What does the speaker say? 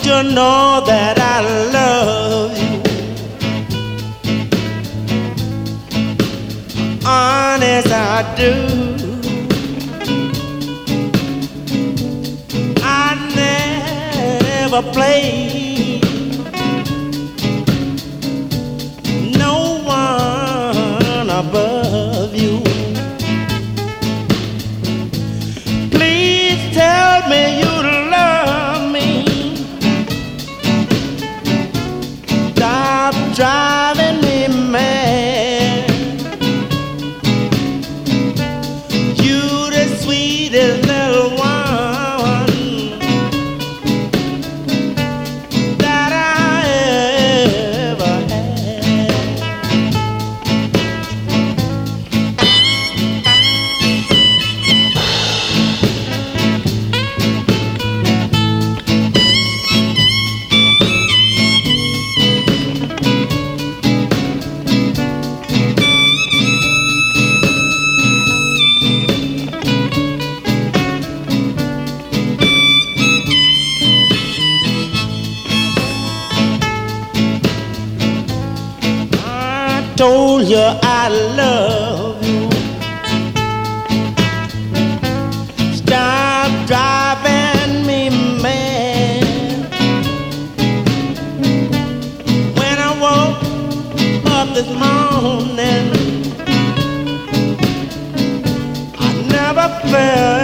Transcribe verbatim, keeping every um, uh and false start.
you know that I love you. Honest, I do. I never play no one above you. Please tell me you love me. Stop driving me mad. You the sweetest little one that I ever had. Told you I love you. Stop driving me mad. When I woke up this morning, I never felt